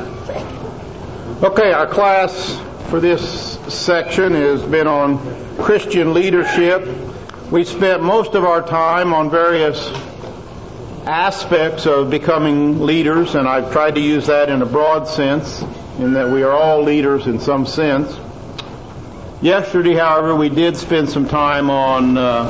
Okay, our class for this section has been on Christian leadership. We spent most of our time on various aspects of becoming leaders, and I've tried to use that in a broad sense, in that we are all leaders in some sense. Yesterday, however, we did spend some time on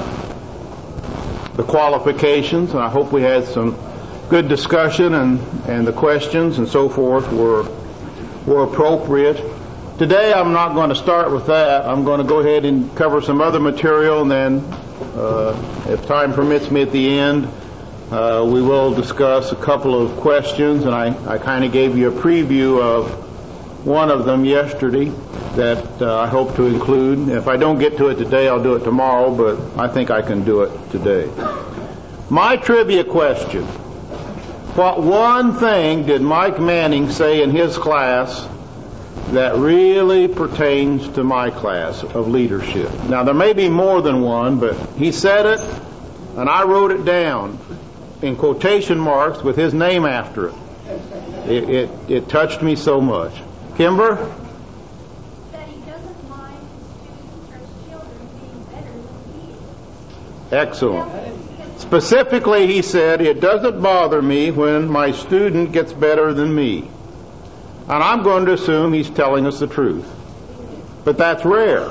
the qualifications, and I hope we had some good discussion, and the questions and so forth were appropriate. Today I'm not going to start with that. I'm going to go ahead and cover some other material, and then if time permits me at the end, we will discuss a couple of questions, and I kind of gave you a preview of one of them yesterday that I hope to include. If I don't get to it today, I'll do it tomorrow, but I think I can do it today. My trivia question: what one thing did Mike Manning say in his class that really pertains to my class of leadership? Now, there may be more than one, but he said it, and I wrote it down in quotation marks with his name after it. It touched me so much. Kimber? That he doesn't mind his students or his children being better than he is. Excellent. Specifically, he said, it doesn't bother me when my student gets better than me. And I'm going to assume he's telling us the truth. But that's rare.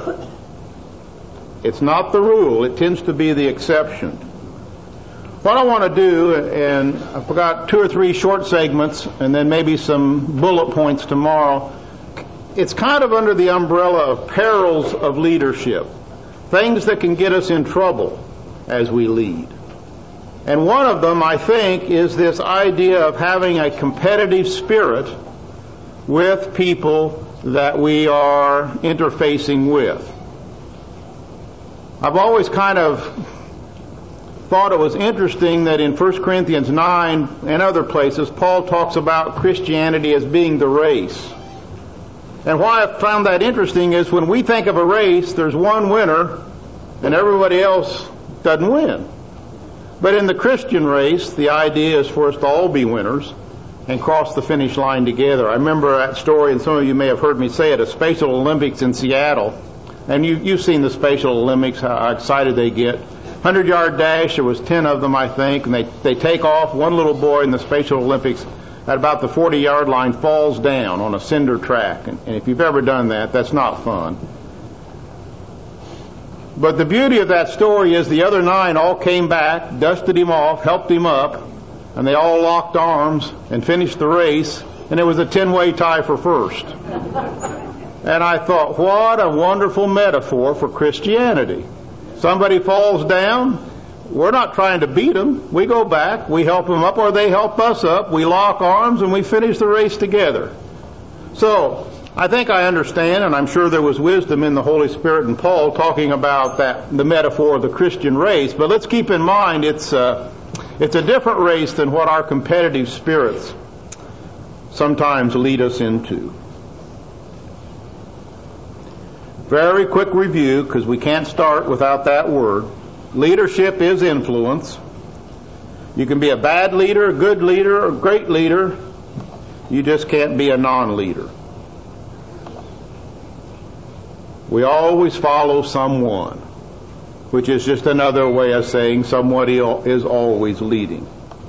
It's not the rule. It tends to be the exception. What I want to do, and I've got 2 or 3 short segments and then maybe some bullet points tomorrow. It's kind of under the umbrella of perils of leadership. Things that can get us in trouble as we lead. And one of them, I think, is this idea of having a competitive spirit with people that we are interfacing with. I've always kind of thought it was interesting that in 1 Corinthians 9 and other places, Paul talks about Christianity as being the race. And why I found that interesting is when we think of a race, there's one winner and everybody else doesn't win. But in the Christian race, the idea is for us to all be winners and cross the finish line together. I remember that story, and some of you may have heard me say it, a Special Olympics in Seattle. And you've seen the Special Olympics, how excited they get. 100-yard dash, there was 10 of them, I think, and they take off. One little boy in the Special Olympics at about the 40-yard line falls down on a cinder track. And if you've ever done that, that's not fun. But the beauty of that story is the other 9 all came back, dusted him off, helped him up, and they all locked arms and finished the race, and it was a 10-way tie for first. And I thought, what a wonderful metaphor for Christianity. Somebody falls down, we're not trying to beat them. We go back, we help them up, or they help us up, we lock arms, and we finish the race together. So, I think I understand, and I'm sure there was wisdom in the Holy Spirit and Paul talking about the metaphor of the Christian race, but let's keep in mind it's a different race than what our competitive spirits sometimes lead us into. Very quick review, because we can't start without that word. Leadership is influence. You can be a bad leader, a good leader, a great leader. You just can't be a non-leader. We always follow someone, which is just another way of saying somebody is always leading.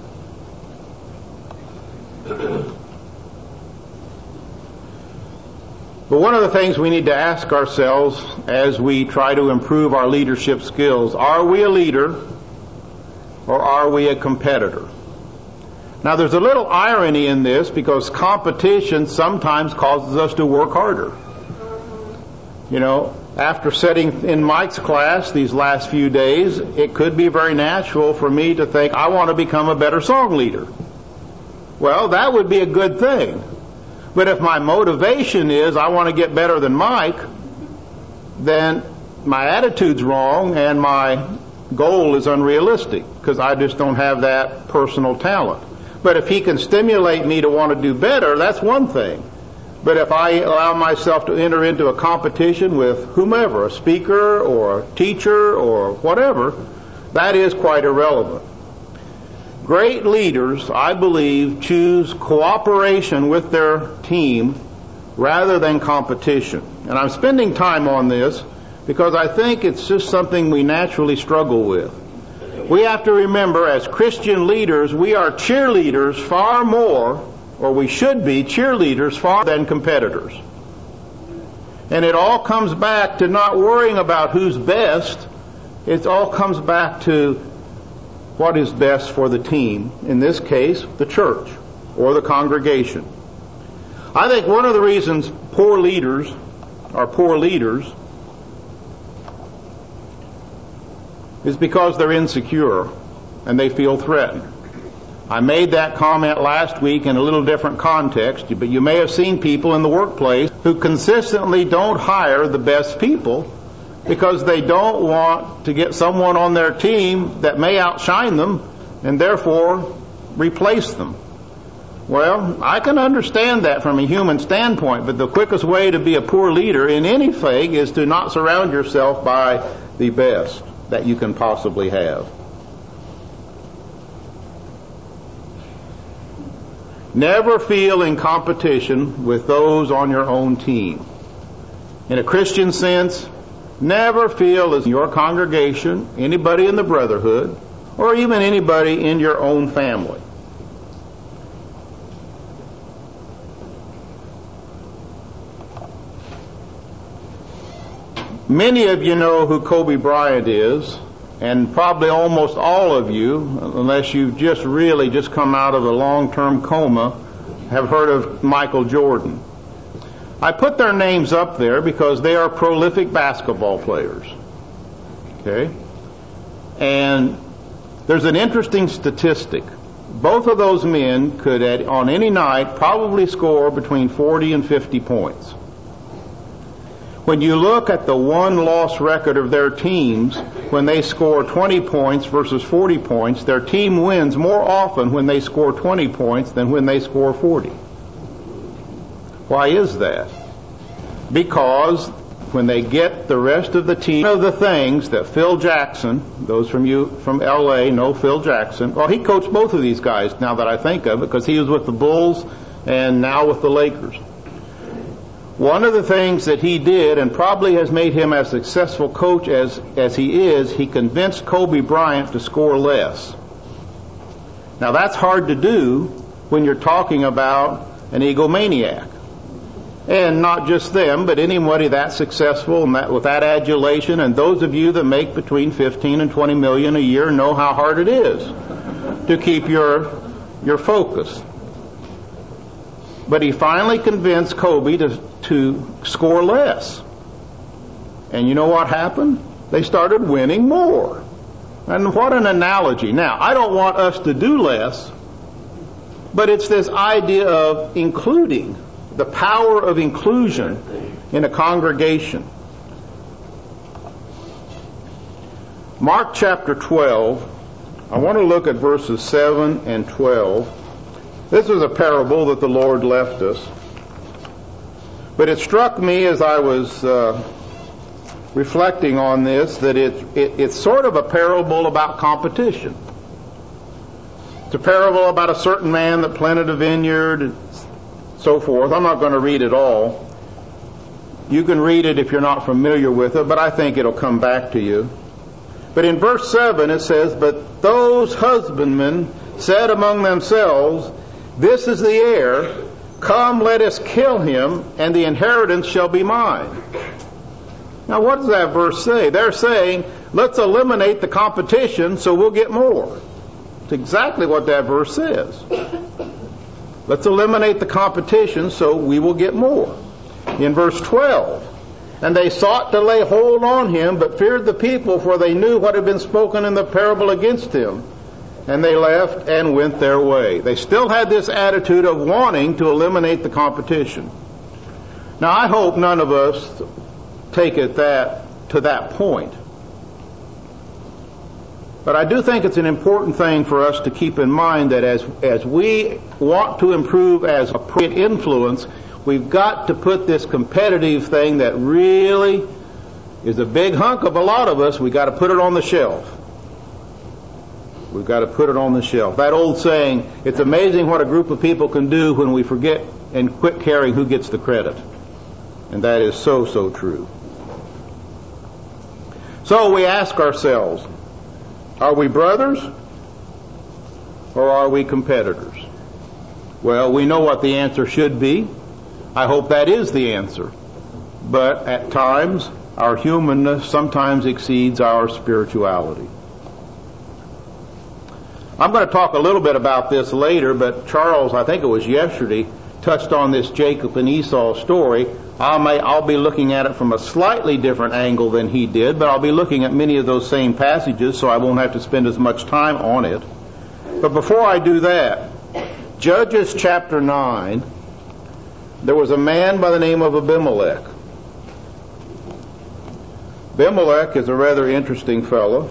But one of the things we need to ask ourselves as we try to improve our leadership skills, are we a leader or are we a competitor? Now, there's a little irony in this because competition sometimes causes us to work harder. You know, after sitting in Mike's class these last few days, it could be very natural for me to think, I want to become a better song leader. Well, that would be a good thing. But if my motivation is I want to get better than Mike, then my attitude's wrong and my goal is unrealistic because I just don't have that personal talent. But if he can stimulate me to want to do better, that's one thing. But if I allow myself to enter into a competition with whomever, a speaker or a teacher or whatever, that is quite irrelevant. Great leaders, I believe, choose cooperation with their team rather than competition. And I'm spending time on this because I think it's just something we naturally struggle with. We have to remember, as Christian leaders, we are cheerleaders far more, or we should be cheerleaders far than competitors. And it all comes back to not worrying about who's best. It all comes back to what is best for the team, in this case, the church or the congregation. I think one of the reasons poor leaders are poor leaders is because they're insecure and they feel threatened. I made that comment last week in a little different context, but you may have seen people in the workplace who consistently don't hire the best people because they don't want to get someone on their team that may outshine them and therefore replace them. Well, I can understand that from a human standpoint, but the quickest way to be a poor leader in anything is to not surround yourself by the best that you can possibly have. Never feel in competition with those on your own team. In a Christian sense, never feel as your congregation, anybody in the brotherhood, or even anybody in your own family. Many of you know who Kobe Bryant is, and probably almost all of you, unless you've just come out of a long-term coma, have heard of Michael Jordan. I put their names up there because they are prolific basketball players. Okay? And there's an interesting statistic. Both of those men could, on any night, probably score between 40 and 50 points. When you look at the one-loss record of their teams, when they score 20 points versus 40 points, their team wins more often when they score 20 points than when they score 40. Why is that? Because when they get the rest of the team, one of the things that Phil Jackson, those from you from L.A. know Phil Jackson, well, he coached both of these guys now that I think of it, because he was with the Bulls and now with the Lakers. One of the things that he did, and probably has made him as successful coach as he is, he convinced Kobe Bryant to score less. Now that's hard to do when you're talking about an egomaniac. And not just them, but anybody that successful and with that adulation, and those of you that make between 15 and 20 million a year know how hard it is to keep your focus. But he finally convinced Kobe to score less. And you know what happened? They started winning more. And what an analogy. Now, I don't want us to do less, but it's this idea of including, the power of inclusion in a congregation. Mark chapter 12, I want to look at verses 7 and 12. This is a parable that the Lord left us. But it struck me as I was reflecting on this that it's sort of a parable about competition. It's a parable about a certain man that planted a vineyard and so forth. I'm not going to read it all. You can read it if you're not familiar with it, but I think it'll come back to you. But in verse 7 it says, "But those husbandmen said among themselves, 'This is the heir. Come, let us kill him, and the inheritance shall be mine.'" Now what does that verse say? They're saying, let's eliminate the competition so we'll get more. It's exactly what that verse says. Let's eliminate the competition so we will get more. In verse 12, "And they sought to lay hold on him, but feared the people, for they knew what had been spoken in the parable against him. And they left and went their way." They still had this attitude of wanting to eliminate the competition. Now, I hope none of us take it to that point. But I do think it's an important thing for us to keep in mind that as we want to improve as a influence, we've got to put this competitive thing that really is a big hunk of a lot of us, we've got to put it on the shelf. We've got to put it on the shelf. That old saying, it's amazing what a group of people can do when we forget and quit caring who gets the credit. And that is so, so true. So we ask ourselves, are we brothers or are we competitors? Well, we know what the answer should be. I hope that is the answer. But at times, our humanness sometimes exceeds our spirituality. I'm going to talk a little bit about this later, but Charles, I think it was yesterday, touched on this Jacob and Esau story. I'll be looking at it from a slightly different angle than he did, but I'll be looking at many of those same passages, so I won't have to spend as much time on it. But before I do that, Judges chapter 9, there was a man by the name of Abimelech. Abimelech is a rather interesting fellow.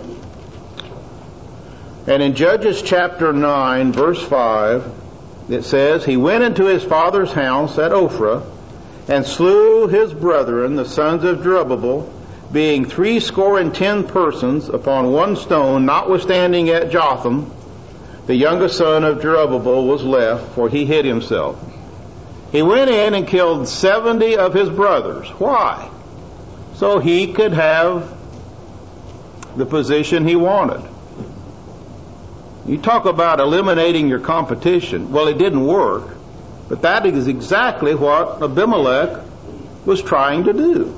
And in Judges chapter 9, verse 5, it says, he went into his father's house at Ophrah, and slew his brethren, the sons of Jerubbaal, being 70 persons upon one stone, notwithstanding at Jotham, the youngest son of Jerubbaal was left, for he hid himself. He went in and killed 70 of his brothers. Why? So he could have the position he wanted. You talk about eliminating your competition. Well, it didn't work. But that is exactly what Abimelech was trying to do.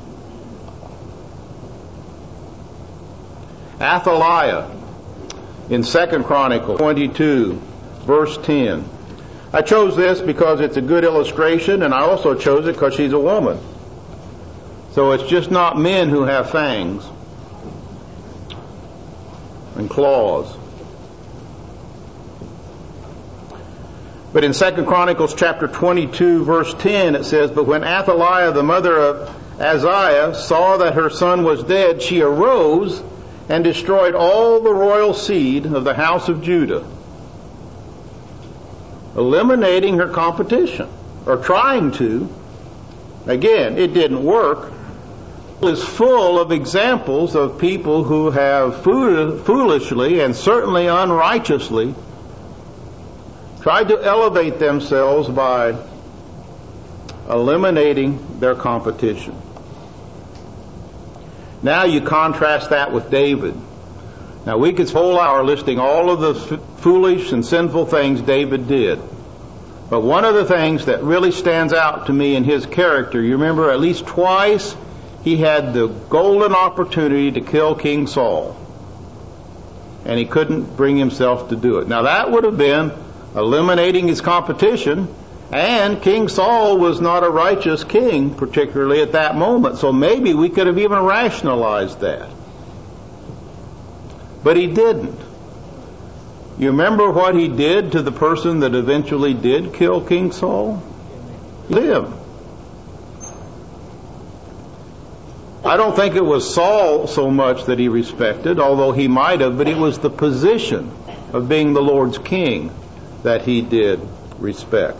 Athaliah in 2 Chronicles 22, verse 10. I chose this because it's a good illustration, and I also chose it because she's a woman. So it's just not men who have fangs and claws. But in 2 Chronicles chapter 22, verse 10, it says, but when Athaliah, the mother of Ahaziah, saw that her son was dead, she arose and destroyed all the royal seed of the house of Judah, eliminating her competition, or trying to. Again, it didn't work. It is full of examples of people who have foolishly and certainly unrighteously tried to elevate themselves by eliminating their competition. Now you contrast that with David. Now we could spend a whole hour listing all of the foolish and sinful things David did. But one of the things that really stands out to me in his character, you remember at least twice he had the golden opportunity to kill King Saul. And he couldn't bring himself to do it. Now that would have been eliminating his competition, and King Saul was not a righteous king, particularly at that moment, so maybe we could have even rationalized that. But he didn't. You remember what he did to the person that eventually did kill King Saul? Live. I don't think it was Saul so much that he respected, although he might have, but it was the position of being the Lord's king that he did respect.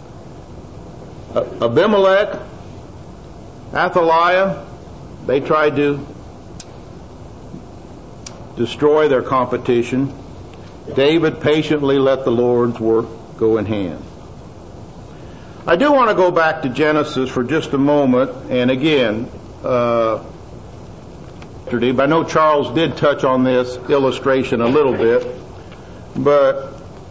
Abimelech, Athaliah, they tried to destroy their competition. David patiently let the Lord's work go in hand. I do want to go back to Genesis for just a moment, and again, but I know Charles did touch on this illustration a little bit, but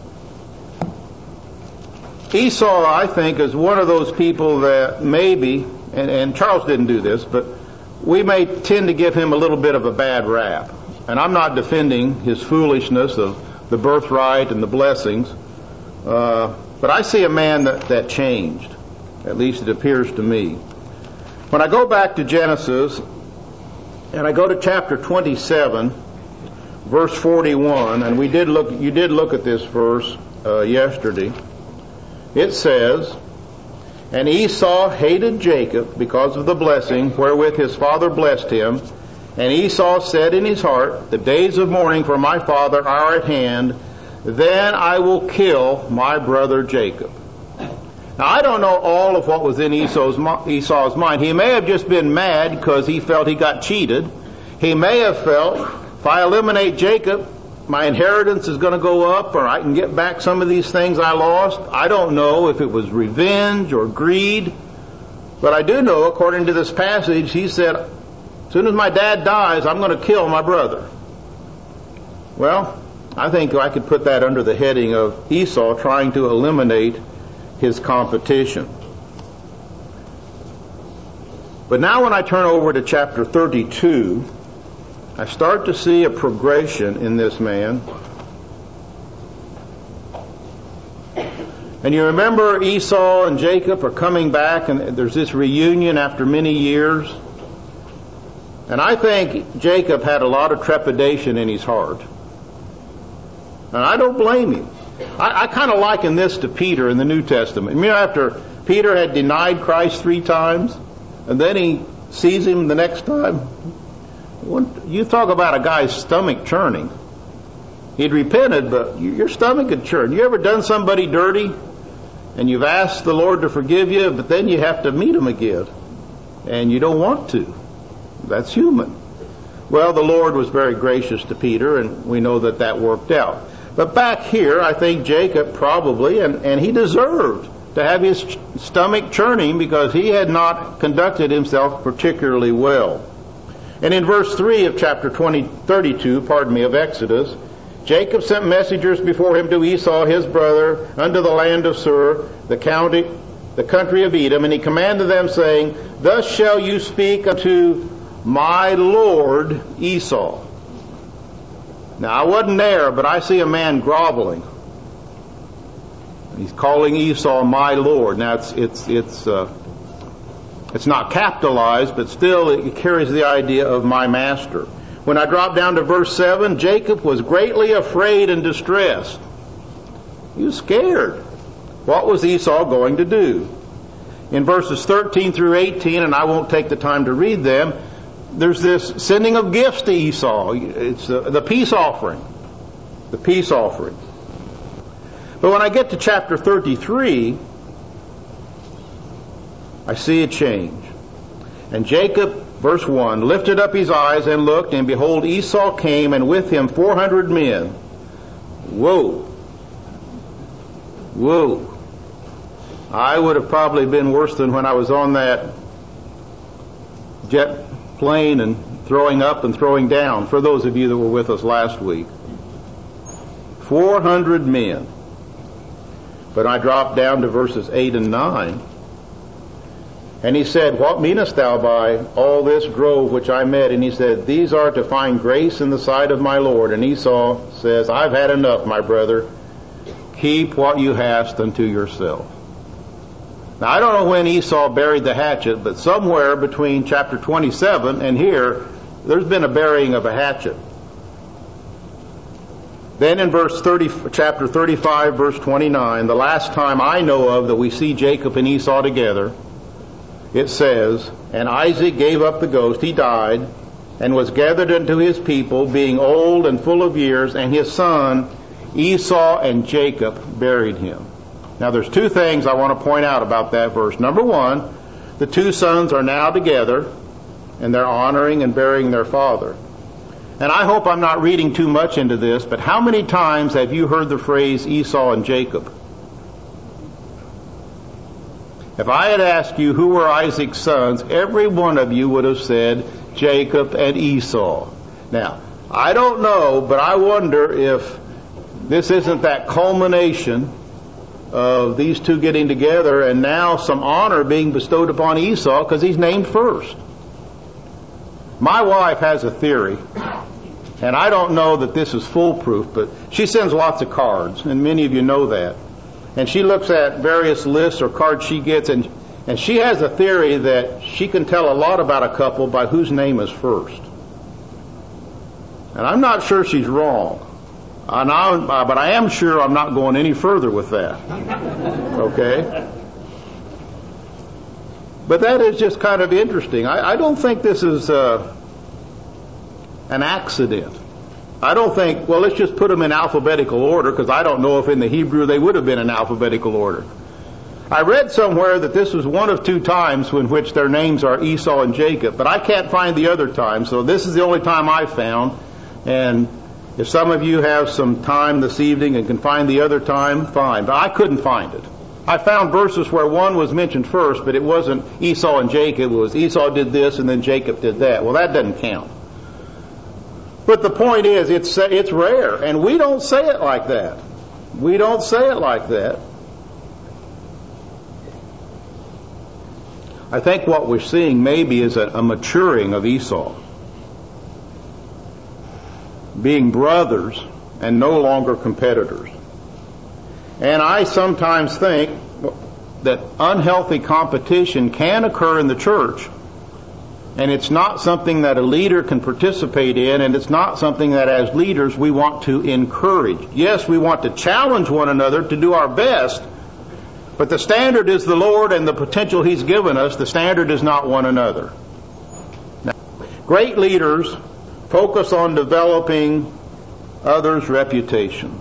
Esau, I think, is one of those people that maybe, and Charles didn't do this, but we may tend to give him a little bit of a bad rap. And I'm not defending his foolishness of the birthright and the blessings, but I see a man that changed. At least it appears to me. When I go back to Genesis, and I go to chapter 27, verse 41, and you did look at this verse yesterday. It says, and Esau hated Jacob because of the blessing wherewith his father blessed him. And Esau said in his heart, the days of mourning for my father are at hand. Then I will kill my brother Jacob. Now, I don't know all of what was in Esau's mind. He may have just been mad because he felt he got cheated. He may have felt, if I eliminate Jacob, my inheritance is going to go up, or I can get back some of these things I lost. I don't know if it was revenge or greed, but I do know, according to this passage, he said, as soon as my dad dies, I'm going to kill my brother. Well, I think I could put that under the heading of Esau trying to eliminate his competition. But now when I turn over to chapter 32, I start to see a progression in this man. And you remember Esau and Jacob are coming back, and there's this reunion after many years. And I think Jacob had a lot of trepidation in his heart. And I don't blame him. I kind of liken this to Peter in the New Testament. You know, after Peter had denied Christ 3 times, and then he sees him the next time. You talk about a guy's stomach churning. He'd repented, but your stomach had churned. You ever done somebody dirty, and you've asked the Lord to forgive you, but then you have to meet him again, and you don't want to? That's human. Well, the Lord was very gracious to Peter, and we know that that worked out. But back here, I think Jacob probably, and he deserved to have his stomach churning because he had not conducted himself particularly well. And in verse 3 of chapter 32 of Exodus, Jacob sent messengers before him to Esau his brother unto the land of Seir, the country of Edom, and he commanded them, saying, Thus shall you speak unto my lord Esau. Now I wasn't there, but I see a man groveling. He's calling Esau my lord. Now it's not capitalized, but still it carries the idea of my master. When I drop down to verse 7, Jacob was greatly afraid and distressed. He was scared. What was Esau going to do? In verses 13 through 18, and I won't take the time to read them, there's this sending of gifts to Esau. It's the peace offering. The peace offering. But when I get to chapter 33, I see a change. And Jacob, verse 1, lifted up his eyes and looked, and behold, Esau came, and with him 400 men. Whoa. Whoa. I would have probably been worse than when I was on that jet plane and throwing up and throwing down, for those of you that were with us last week. 400 men. But I dropped down to verses 8 and 9. And he said, What meanest thou by all this grove which I met? And he said, These are to find grace in the sight of my Lord. And Esau says, I've had enough, my brother. Keep what you hast unto yourself. Now, I don't know when Esau buried the hatchet, but somewhere between chapter 27 and here, there's been a burying of a hatchet. Then in chapter 35, verse 29, the last time I know of that we see Jacob and Esau together, it says, And Isaac gave up the ghost, he died, and was gathered unto his people, being old and full of years, and his son Esau and Jacob buried him. Now there's 2 things I want to point out about that verse. Number 1, the 2 sons are now together, and they're honoring and burying their father. And I hope I'm not reading too much into this, but how many times have you heard the phrase Esau and Jacob? If I had asked you who were Isaac's sons, every one of you would have said Jacob and Esau. Now, I don't know, but I wonder if this isn't that culmination of these 2 getting together and now some honor being bestowed upon Esau because he's named first. My wife has a theory, and I don't know that this is foolproof, but she sends lots of cards, and many of you know that. And she looks at various lists or cards she gets, and she has a theory that she can tell a lot about a couple by whose name is first. And I'm not sure she's wrong. But I am sure I'm not going any further with that. Okay? But that is just kind of interesting. I don't think this is an accident. I don't think, well, let's just put them in alphabetical order, because I don't know if in the Hebrew they would have been in alphabetical order. I read somewhere that this was one of 2 times in which their names are Esau and Jacob, but I can't find the other time, so this is the only time I found. And If some of you have some time this evening and can find the other time, fine. But I couldn't find it. I found verses where one was mentioned first, but it wasn't Esau and Jacob. It was Esau did this and then Jacob did that. Well, that doesn't count. But the point is, it's rare, and we don't say it like that. We don't say it like that. I think what we're seeing maybe is a maturing of Esau, being brothers and no longer competitors. And I sometimes think that unhealthy competition can occur in the church, and it's not something that a leader can participate in, and it's not something that as leaders we want to encourage. Yes, we want to challenge one another to do our best, but the standard is the Lord and the potential He's given us. The standard is not one another. Now, great leaders focus on developing others' reputations.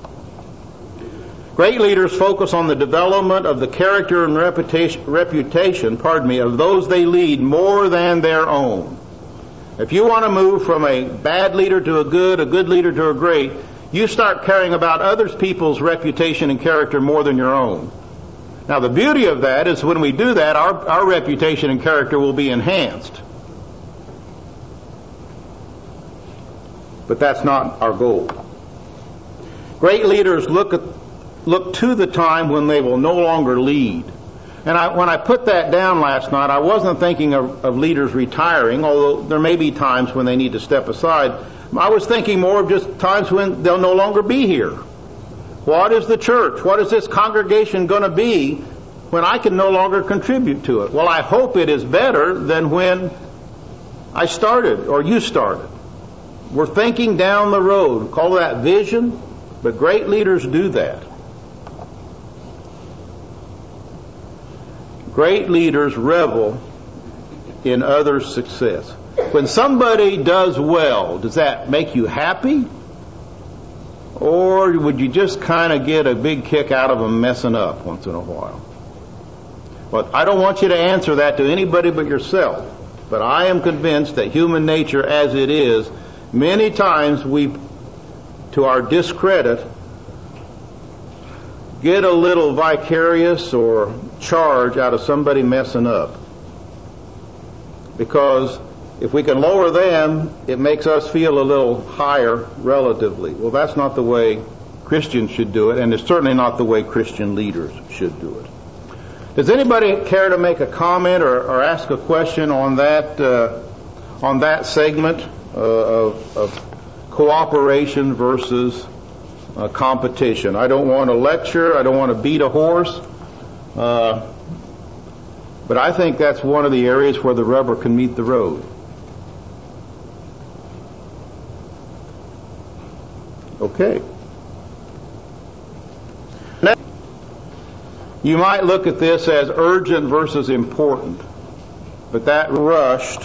Great leaders focus on the development of the character and reputation of those they lead more than their own. If you want to move from a bad leader to a good leader to a great, you start caring about other people's reputation and character more than your own. Now, the beauty of that is when we do that, our reputation and character will be enhanced. But that's not our goal. Great leaders look to the time when they will no longer lead. And when I put that down last night, I wasn't thinking of leaders retiring, although there may be times when they need to step aside. I was thinking more of just times when they'll no longer be here. What is the church? What is this congregation going to be when I can no longer contribute to it? Well, I hope it is better than when I started or you started. We're thinking down the road. Call that vision, but great leaders do that. Great leaders revel in others' success. When somebody does well, does that make you happy? Or would you just kind of get a big kick out of them messing up once in a while? Well, I don't want you to answer that to anybody but yourself. But I am convinced that human nature as it is, many times we, to our discredit, get a little vicarious or charge out of somebody messing up. Because if we can lower them, it makes us feel a little higher relatively. Well, that's not the way Christians should do it, and it's certainly not the way Christian leaders should do it. Does anybody care to make a comment or ask a question on that segment of cooperation versus competition? I don't want to lecture. I don't want to beat a horse. But I think that's one of the areas where the rubber can meet the road. Okay. Now, you might look at this as urgent versus important, but that rushed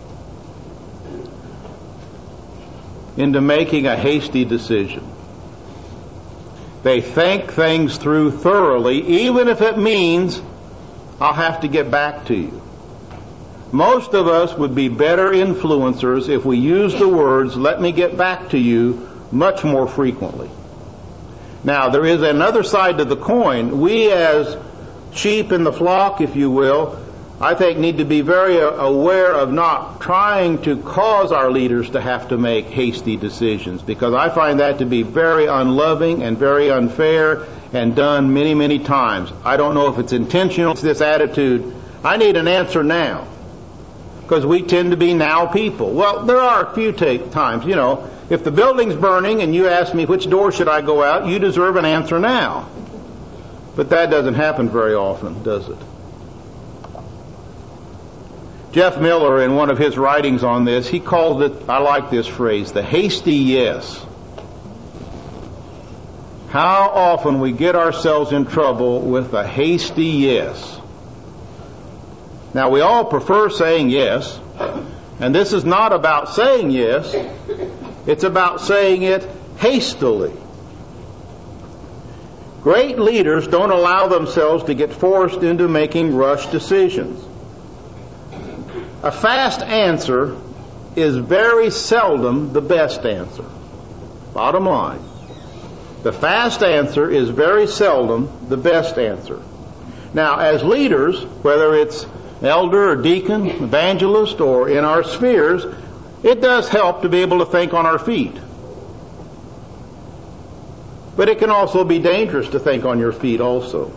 into making a hasty decision. They think things through thoroughly, even if it means I'll have to get back to you. Most of us would be better influencers if we used the words, let me get back to you, much more frequently. Now, there is another side to the coin. We as sheep in the flock, if you will, I think need to be very aware of not trying to cause our leaders to have to make hasty decisions, because I find that to be very unloving and very unfair and done many, many times. I don't know if it's intentional. It's this attitude, I need an answer now, because we tend to be now people. Well, there are a few times, if the building's burning and you ask me which door should I go out, you deserve an answer now. But that doesn't happen very often, does it? Jeff Miller, in one of his writings on this, he called it, I like this phrase, the hasty yes. How often we get ourselves in trouble with a hasty yes. Now, we all prefer saying yes, and this is not about saying yes, it's about saying it hastily. Great leaders don't allow themselves to get forced into making rushed decisions. A fast answer is very seldom the best answer. Bottom line. The fast answer is very seldom the best answer. Now, as leaders, whether it's elder or deacon, evangelist, or in our spheres, it does help to be able to think on our feet. But it can also be dangerous to think on your feet also.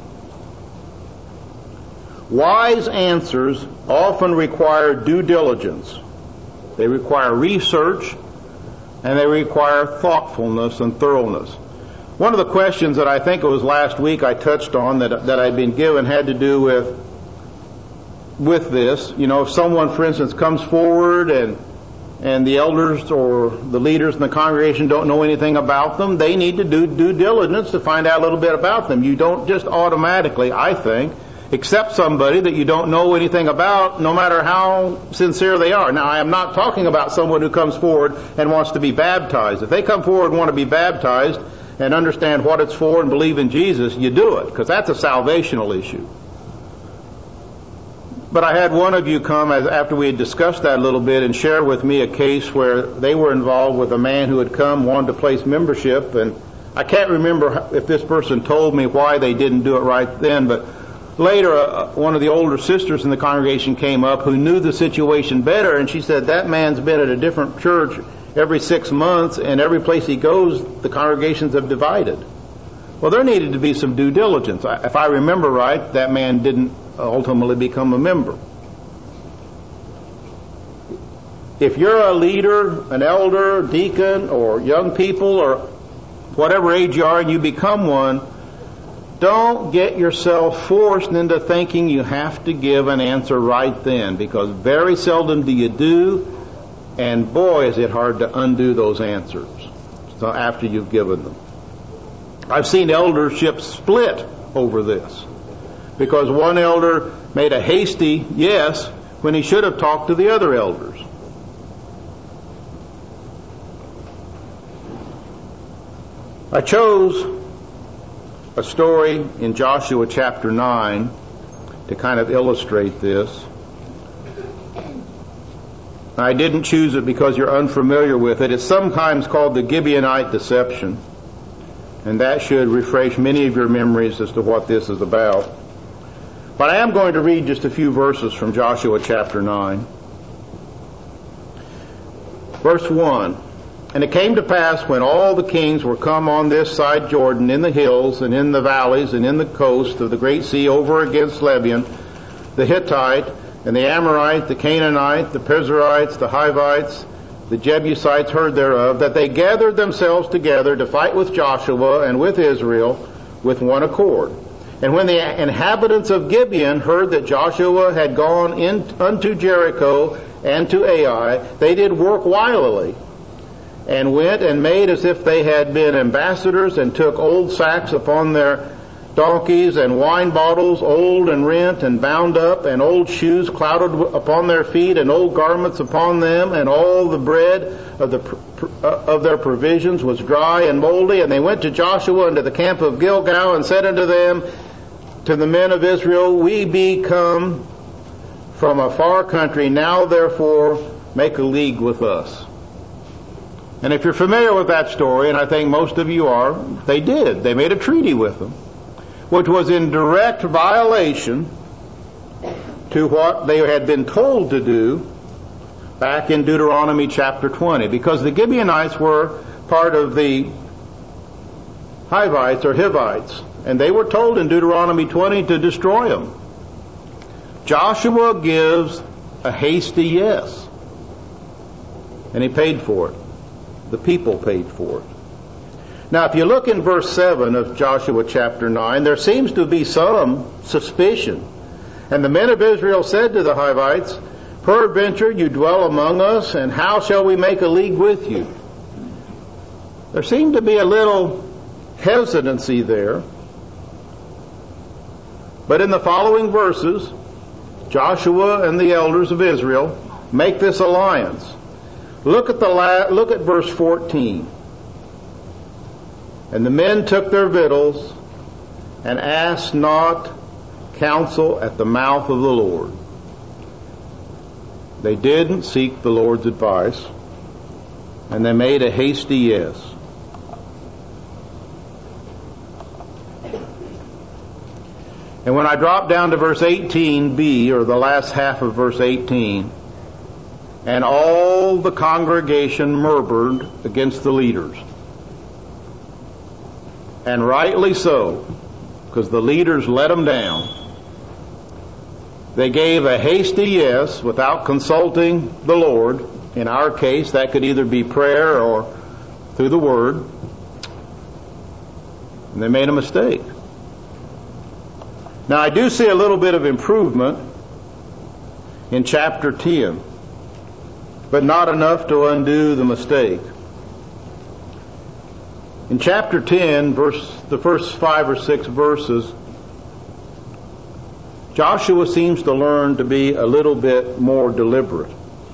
Wise answers often require due diligence. They require research, and they require thoughtfulness and thoroughness. One of the questions that I think it was last week I touched on that I'd been given had to do with this. You know, if someone, for instance, comes forward and the elders or the leaders in the congregation don't know anything about them, they need to do due diligence to find out a little bit about them. You don't just automatically, I think, accept somebody that you don't know anything about, no matter how sincere they are. Now, I am not talking about someone who comes forward and wants to be baptized. If they come forward and want to be baptized and understand what it's for and believe in Jesus, you do it, because that's a salvational issue. But I had one of you come after we had discussed that a little bit and share with me a case where they were involved with a man who had come, wanted to place membership, and I can't remember if this person told me why they didn't do it right then, but later one of the older sisters in the congregation came up who knew the situation better, and she said, that man's been at a different church every 6 months, and every place he goes, the congregations have divided. Well, there needed to be some due diligence. If I remember right, that man didn't ultimately become a member. If you're a leader, an elder, deacon, or young people, or whatever age you are, and you become one, don't get yourself forced into thinking you have to give an answer right then, because very seldom do you do, and boy, is it hard to undo those answers after you've given them. I've seen eldership split over this, because one elder made a hasty yes when he should have talked to the other elders. I chose a story in Joshua chapter 9 to kind of illustrate this. I didn't choose it because you're unfamiliar with it. It's sometimes called the Gibeonite deception, and that should refresh many of your memories as to what this is about. But I am going to read just a few verses from Joshua chapter 9. Verse 1. And it came to pass when all the kings were come on this side Jordan, in the hills and in the valleys and in the coast of the great sea over against Lebanon, the Hittite and the Amorite, the Canaanite, the Perizzites, the Hivites, the Jebusites heard thereof, that they gathered themselves together to fight with Joshua and with Israel with one accord. And when the inhabitants of Gibeon heard that Joshua had gone in unto Jericho and to Ai, they did work wilily, and went and made as if they had been ambassadors, and took old sacks upon their donkeys, and wine bottles old and rent and bound up, and old shoes clouded upon their feet, and old garments upon them, and all the bread of their provisions was dry and moldy. And they went to Joshua into the camp of Gilgal, and said unto them, to the men of Israel, we be come from a far country, now therefore make a league with us. And if you're familiar with that story, and I think most of you are, they did. They made a treaty with them, which was in direct violation to what they had been told to do back in Deuteronomy chapter 20, because the Gibeonites were part of the Hivites or Hivites, and they were told in Deuteronomy 20 to destroy them. Joshua gives a hasty yes, and he paid for it. The people paid for it. Now, if you look in verse 7 of Joshua chapter 9, there seems to be some suspicion. And the men of Israel said to the Hivites, peradventure you dwell among us, and how shall we make a league with you? There seemed to be a little hesitancy there. But in the following verses, Joshua and the elders of Israel make this alliance. Look at verse 14. And the men took their victuals and asked not counsel at the mouth of the Lord. They didn't seek the Lord's advice, and they made a hasty yes. And when I drop down to verse 18b, or the last half of verse 18, and all the congregation murmured against the leaders. And rightly so, because the leaders let them down. They gave a hasty yes without consulting the Lord. In our case, that could either be prayer or through the Word. And they made a mistake. Now, I do see a little bit of improvement in chapter 10, but not enough to undo the mistake. In chapter 10, the first 5 or 6 verses, Joshua seems to learn to be a little bit more deliberate.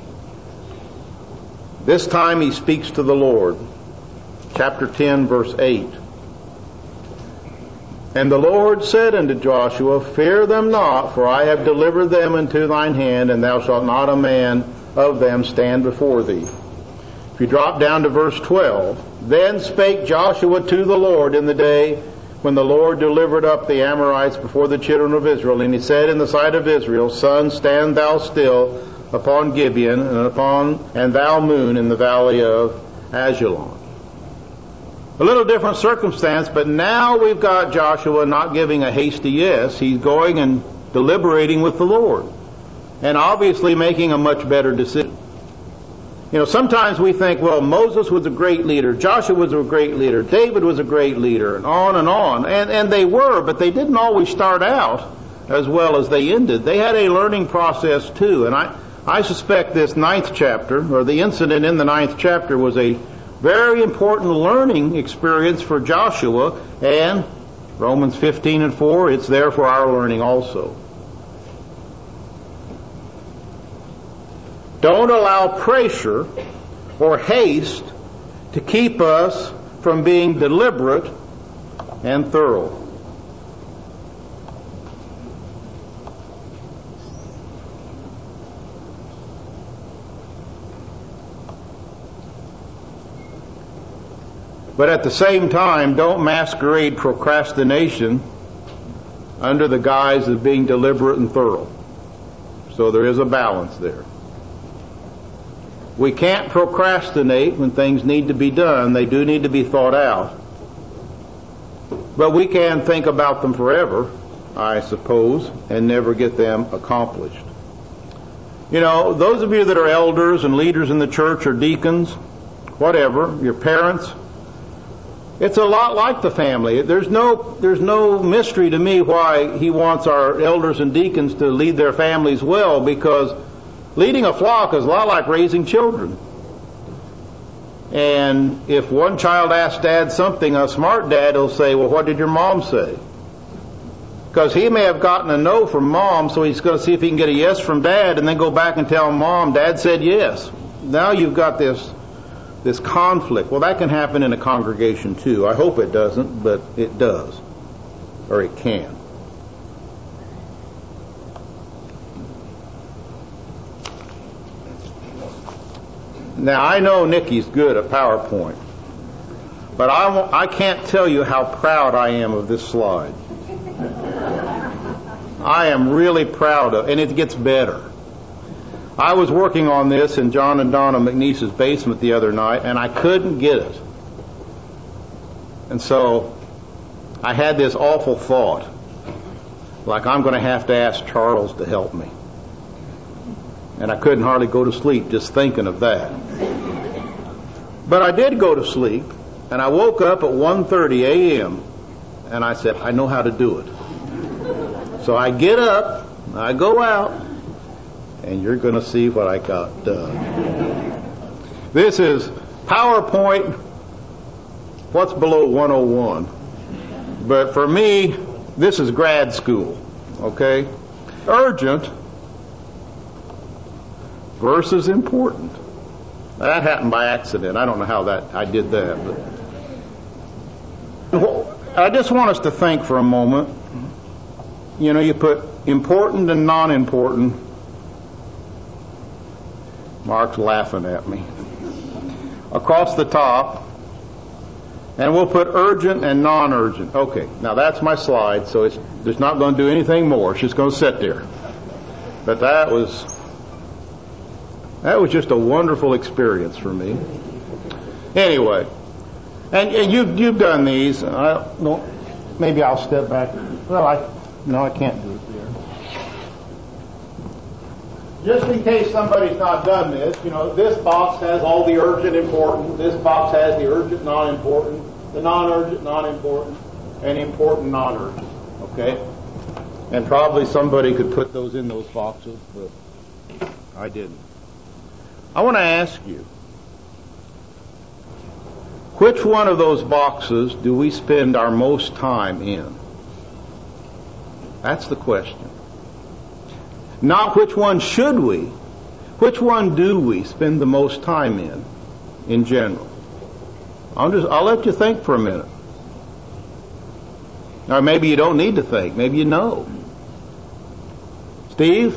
This time he speaks to the Lord. Chapter 10, verse 8. And the Lord said unto Joshua, Fear them not, for I have delivered them into thine hand, and thou shalt not a man of them stand before thee. If you drop down to verse 12, Then spake Joshua to the Lord in the day when the Lord delivered up the Amorites before the children of Israel. And he said in the sight of Israel, Sun, stand thou still upon Gibeon, and thou moon in the valley of Ajalon. A little different circumstance, but now we've got Joshua not giving a hasty yes. He's going and deliberating with the Lord, and obviously making a much better decision. Sometimes we think, well, Moses was a great leader, Joshua was a great leader, David was a great leader, and on and on. And they were, but they didn't always start out as well as they ended. They had a learning process too, and I suspect this 9th chapter, or the incident in the 9th chapter, was a very important learning experience for Joshua, and Romans 15 and 4, it's there for our learning also. Don't allow pressure or haste to keep us from being deliberate and thorough. But at the same time, don't masquerade procrastination under the guise of being deliberate and thorough. So there is a balance there. We can't procrastinate when things need to be done. They do need to be thought out. But we can think about them forever, I suppose, and never get them accomplished. Those of you that are elders and leaders in the church or deacons, whatever, your parents, it's a lot like the family. There's no mystery to me why he wants our elders and deacons to lead their families well, because leading a flock is a lot like raising children. And if one child asks dad something, a smart dad will say, well, what did your mom say? Because he may have gotten a no from mom, so he's going to see if he can get a yes from dad, and then go back and tell mom, Dad said yes. Now you've got this conflict. Well, that can happen in a congregation too. I hope it doesn't, but it does. Or it can. Now, I know Nikki's good at PowerPoint, but I can't tell you how proud I am of this slide. I am really proud of it, and it gets better. I was working on this in John and Donna McNeese's basement the other night, and I couldn't get it. And so I had this awful thought, like I'm going to have to ask Charles to help me. And I couldn't hardly go to sleep just thinking of that. But I did go to sleep, and I woke up at 1:30 a.m., and I said, I know how to do it. So I get up, I go out, and you're going to see what I got done. This is PowerPoint, what's below 101. But for me, this is grad school, okay? Urgent versus important. That happened by accident. I don't know how I did that. But I just want us to think for a moment. You put important and non-important. Mark's laughing at me. Across the top, And we'll put urgent and non-urgent. Okay, now that's my slide, so it's not going to do anything more. It's just going to sit there. But that was just a wonderful experience for me. Anyway, and you've done these. Maybe I'll step back. Well, I can't do it there. Just in case somebody's not done this, this box has all the urgent important. This box has the urgent non-important, the non-urgent non-important, and important non-urgent. Okay? And probably somebody could put those in those boxes, but I didn't. I want to ask you, which one of those boxes do we spend our most time in? That's the question. Not which one should we, which one do we spend the most time in general? I'll let you think for a minute. Or maybe you don't need to think. Maybe you know. Steve?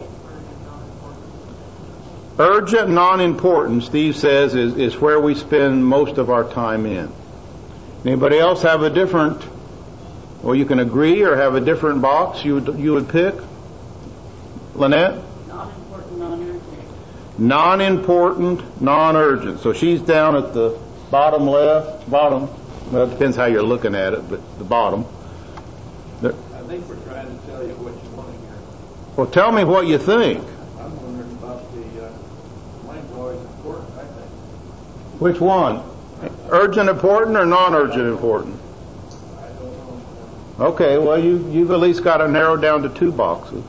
Urgent, non-important, Steve says, is where we spend most of our time in. Anybody else have a different, or you can agree or have a different box you would pick? Lynette? Non-important, non-urgent. Non-important, non-urgent. So she's down at the bottom left, well, it depends how you're looking at it, but the bottom. I think we're trying to tell you what you want to hear. Well, tell me what you think. I'm wondering about mine's always important, I think. Which one? Urgent important or non-urgent important? I don't know. Okay, well, you've at least got to narrow down to two boxes.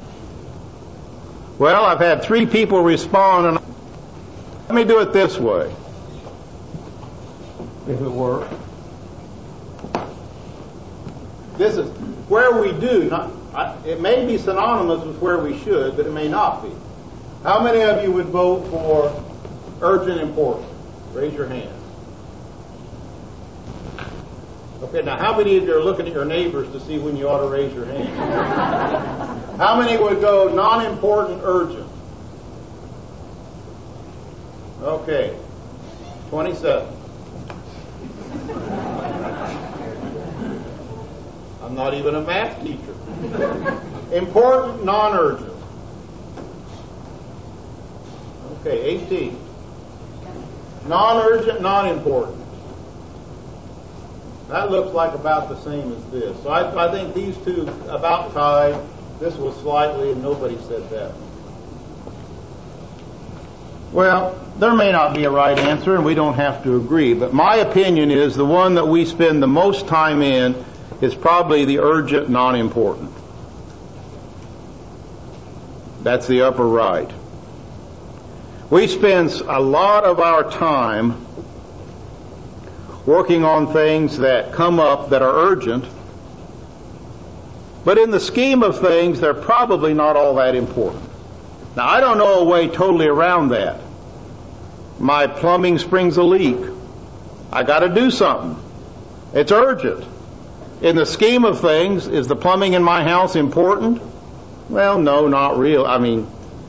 Well, I've had 3 people respond, and let me do it this way, if it works. This is where we do. It may be synonymous with where we should, but it may not be. How many of you would vote for urgent important? Raise your hand. Okay, now how many of you are looking at your neighbors to see when you ought to raise your hand? How many would go non-important urgent? Okay, 27. I'm not even a math teacher. Important, non-urgent. Okay, 18. Non-urgent, non-important. That looks like about the same as this. So I think these two about tied. This was slightly, and nobody said that. Well, there may not be a right answer, and we don't have to agree. But my opinion is the one that we spend the most time in is probably the urgent, non-important. That's the upper right. We spend a lot of our time working on things that come up that are urgent, but in the scheme of things, they're probably not all that important. Now, I don't know a way totally around that. My plumbing springs a leak. I got to do something. It's urgent. In the scheme of things, is the plumbing in my house important? Well, no, not real. I mean,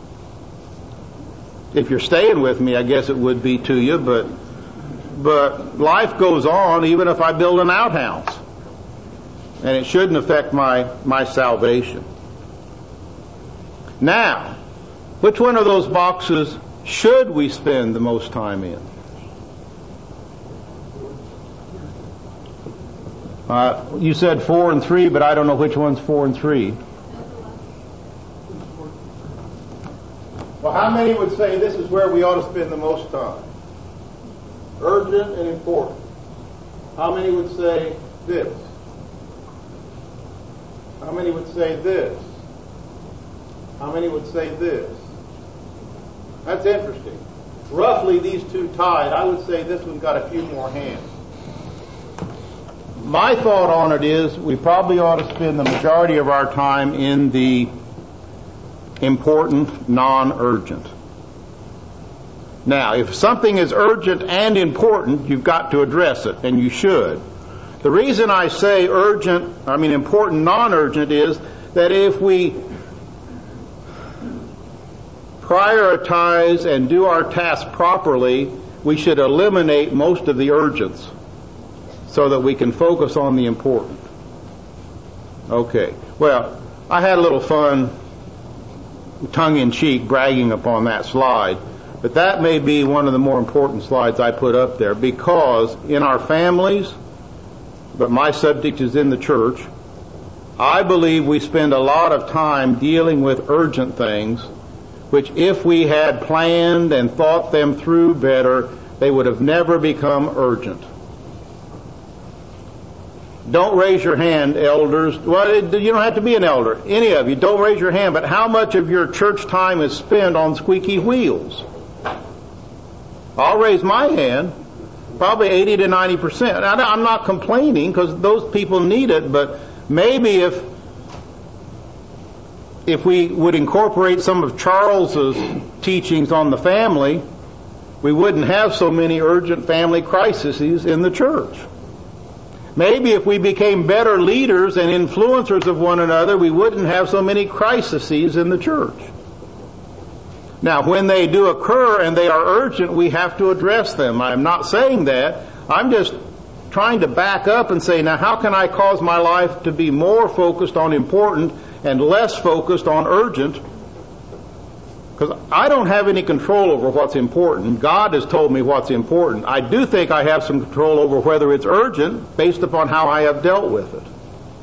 if you're staying with me, I guess it would be to you, but life goes on even if I build an outhouse. And it shouldn't affect my salvation. Now, which one of those boxes should we spend the most time in? You said 4 and 3, but I don't know which one's 4 and 3. Well, how many would say this is where we ought to spend the most time? Urgent and important. How many would say this? How many would say this? How many would say this? That's interesting. Roughly these two tied. I would say this one's got a few more hands. My thought on it is we probably ought to spend the majority of our time in the important, non-urgent. Now, if something is urgent and important, you've got to address it, and you should. The reason I say important, non-urgent is that if we prioritize and do our tasks properly, we should eliminate most of the urgents. so that we can focus on the important. Okay. Well, I had a little fun, tongue-in-cheek, bragging upon that slide, but that may be one of the more important slides I put up there, because in our families, but my subject is in the church, I believe we spend a lot of time dealing with urgent things, which if we had planned and thought them through better, they would have never become urgent. Don't raise your hand, elders. Well, you don't have to be an elder. Any of you, don't raise your hand. But how much of your church time is spent on squeaky wheels? I'll raise my hand. Probably 80 to 90%. I'm not complaining, because those people need it, but maybe if we would incorporate some of Charles's teachings on the family, we wouldn't have so many urgent family crises in the church. Maybe if we became better leaders and influencers of one another, we wouldn't have so many crises in the church. Now, when they do occur and they are urgent, we have to address them. I'm not saying that. I'm just trying to back up and say, now how can I cause my life to be more focused on important and less focused on urgent? Because I don't have any control over what's important. God has told me what's important. I do think I have some control over whether it's urgent based upon how I have dealt with it.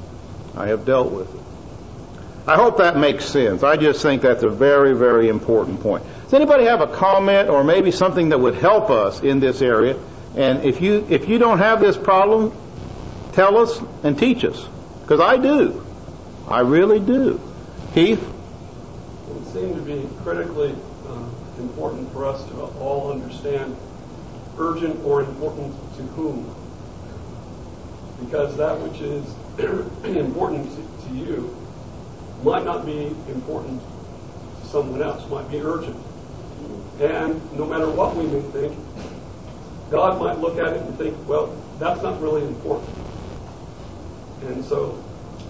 I hope that makes sense. I just think that's a very, very important point. Does anybody have a comment or maybe something that would help us in this area? And if you don't have this problem, tell us and teach us. Because I do. I really do. Keith? It would seem to be critically important for us to all understand urgent or important to whom. Because that which is important to you might not be important to someone else, might be urgent. And no matter what we may think, God might look at it and think, well, that's not really important. And so,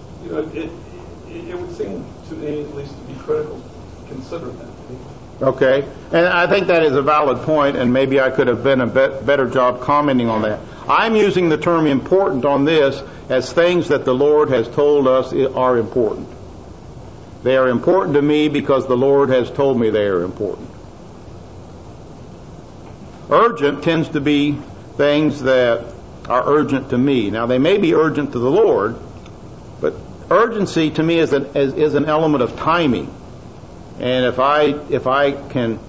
it would seem to me at least to be critical to consider that. Okay. And I think that is a valid point, and maybe I could have been a better job commenting on that. I'm using the term important on this as things that the Lord has told us are important. They are important to me because the Lord has told me they are important. Urgent tends to be things that are urgent to me. Now, they may be urgent to the Lord, but urgency to me is an element of timing. And if I can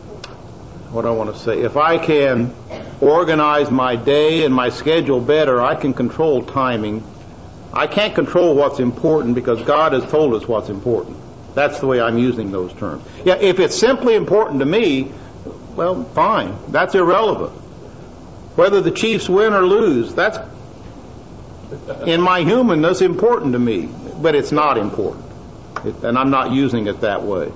organize my day and my schedule better, I can control timing. I can't control what's important because God has told us what's important. That's the way I'm using those terms. Yeah, if it's simply important to me, well, fine. That's irrelevant. Whether the Chiefs win or lose, that's, in my humanness, important to me. But it's not important. And I'm not using it that way.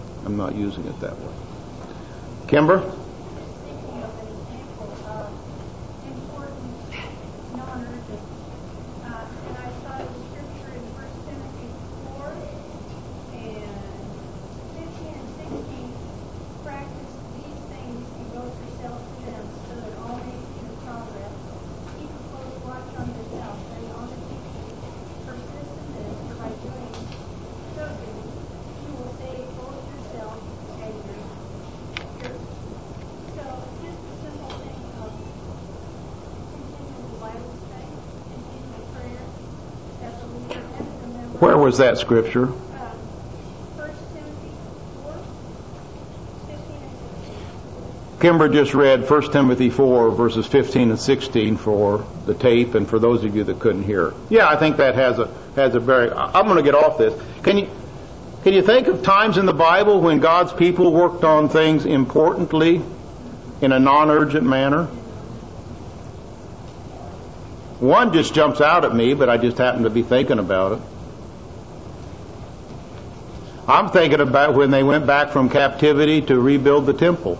Kimber? Thinking of an example of important, non-urgent, and I saw the scripture in 1 Timothy 4 and 15 and 16. Practice these things and devote yourself to them, so that all may see your progress. Keep a close watch on yourself, and on the teaching. Persist in this, for by doing so you will save both yourself and your church. So just a simple thing of continuing the Bible study, continuing prayer, as a leader and as a member. Where was that scripture? 1 Timothy 4, 15 and 16. Kimber just read 1 Timothy 4, verses 15 and 16 for the tape, and for those of you that couldn't hear. Yeah, I think that has a very... I'm going to get off this. Can you think of times in the Bible when God's people worked on things importantly in a non-urgent manner? One just jumps out at me, but I just happen to be thinking about it. I'm thinking about when they went back from captivity to rebuild the temple.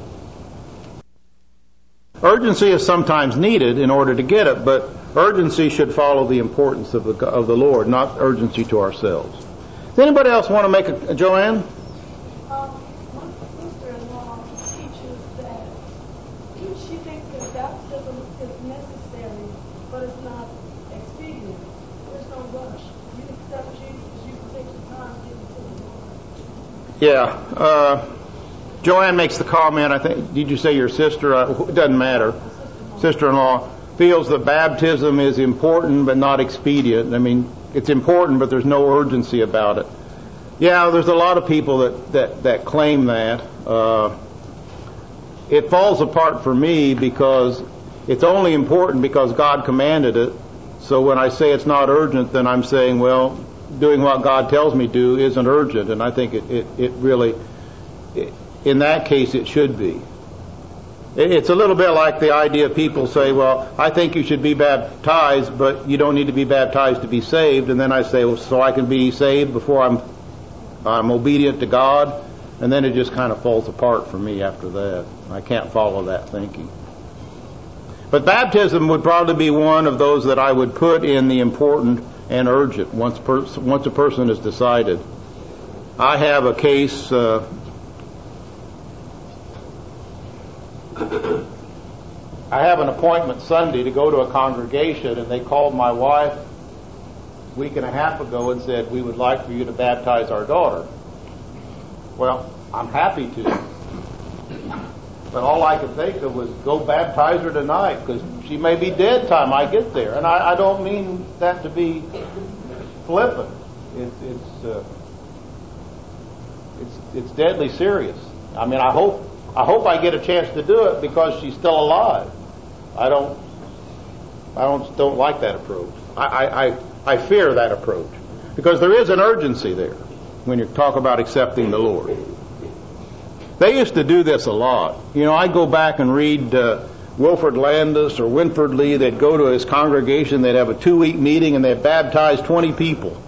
Urgency is sometimes needed in order to get it, but urgency should follow the importance of the Lord, not urgency to ourselves. Does anybody else want to make a Joanne? My sister-in-law teaches that she thinks that baptism is necessary but it's not expedient. There's no rush. You accept Jesus, you can take your time getting to the Lord. Yeah. Joanne makes the comment, I think, did you say your sister? It doesn't matter. Sister-in-law feels that baptism is important but not expedient. I mean, it's important, but there's no urgency about it. Yeah, there's a lot of people that claim that. It falls apart for me because it's only important because God commanded it. So when I say it's not urgent, then I'm saying, well, doing what God tells me to do isn't urgent. And I think it really, in that case, it should be. It's a little bit like the idea people say, well, I think you should be baptized, but you don't need to be baptized to be saved. And then I say, well, so I can be saved before I'm obedient to God? And then it just kind of falls apart for me after that. I can't follow that thinking. But baptism would probably be one of those that I would put in the important and urgent once a person has decided. I have a case... I have an appointment Sunday to go to a congregation, and they called my wife a week and a half ago and said, we would like for you to baptize our daughter. Well, I'm happy to. But all I could think of was go baptize her tonight, because she may be dead time I get there. And I don't mean that to be flippant. It's deadly serious. I mean, I hope I get a chance to do it because she's still alive. I don't like that approach. I fear that approach because there is an urgency there when you talk about accepting the Lord. They used to do this a lot. You know, I go back and read Wilford Landis or Winford Lee. They'd go to his congregation. They'd have a 2-week meeting and they'd baptize 20 people.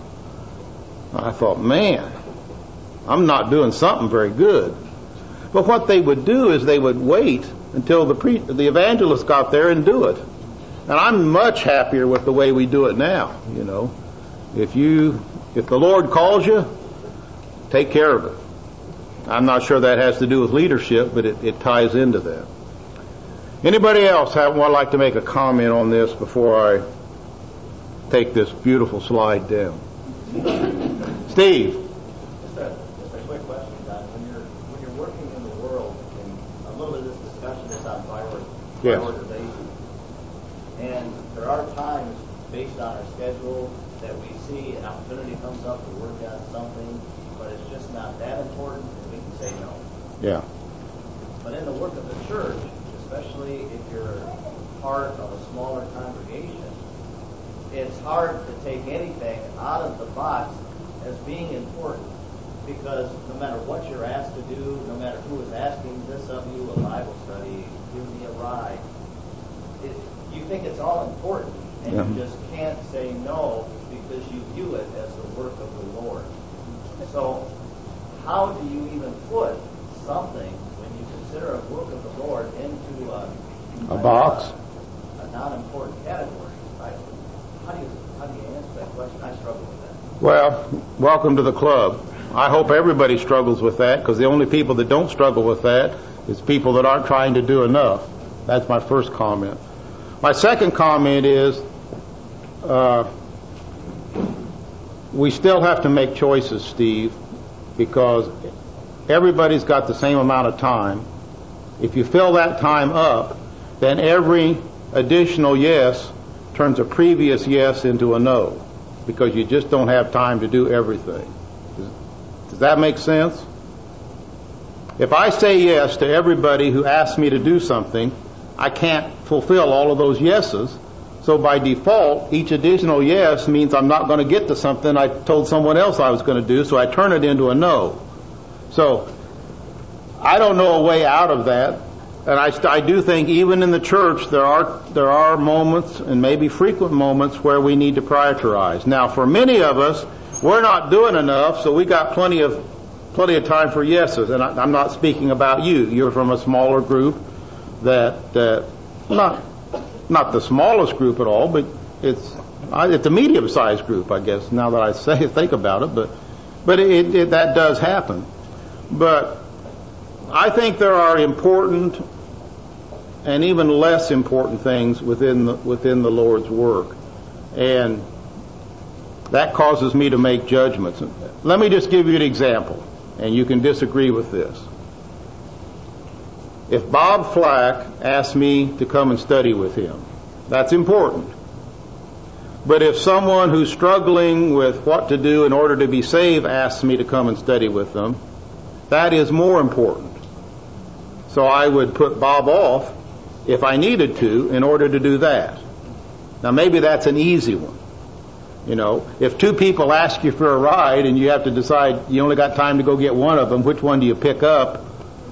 I thought, man, I'm not doing something very good. But what they would do is they would wait until the evangelist got there and do it. And I'm much happier with the way we do it now. You know, if the Lord calls you, take care of it. I'm not sure that has to do with leadership, but it ties into that. Anybody else would like to make a comment on this before I take this beautiful slide down? Steve. Just a quick question, Don. When you're working in the world, and a little bit of this discussion is on prioritization, and there are times based on our schedule that we see an opportunity comes up to work on something, but it's just not that important, and we can say no. Yeah. But in the work of the church, especially if you're part of a smaller congregation, it's hard to take anything out of the box as being important, because no matter what you're asked to do, no matter who is asking this of you, a Bible study, give me a ride, you think it's all important, and you just can't say no because you view it as the work of the Lord. So how do you even put something, when you consider a work of the Lord, into a box? A non-important category? How do you answer that question? I struggle with that. Well, welcome to the club. I hope everybody struggles with that, because the only people that don't struggle with that is people that aren't trying to do enough. That's my first comment. My second comment is we still have to make choices, Steve, because everybody's got the same amount of time. If you fill that time up, then every additional yes turns a previous yes into a no, because you just don't have time to do everything. Does that make sense? If I say yes to everybody who asks me to do something, I can't fulfill all of those yeses. So by default, each additional yes means I'm not going to get to something I told someone else I was going to do, so I turn it into a no. So I don't know a way out of that. And I do think even in the church there are moments, and maybe frequent moments, where we need to prioritize. Now, for many of us, we're not doing enough, so we got plenty of time for yeses. And I'm not speaking about you. You're from a smaller group that not the smallest group at all, but it's a medium-sized group, I guess. Now that I think about it, but that does happen. But I think there are important and even less important things within the Lord's work. And that causes me to make judgments. Let me just give you an example, and you can disagree with this. If Bob Flack asked me to come and study with him, that's important. But if someone who's struggling with what to do in order to be saved asks me to come and study with them, that is more important. So I would put Bob off if I needed to in order to do that. Now maybe that's an easy one. You know, if two people ask you for a ride and you have to decide you only got time to go get one of them, which one do you pick up?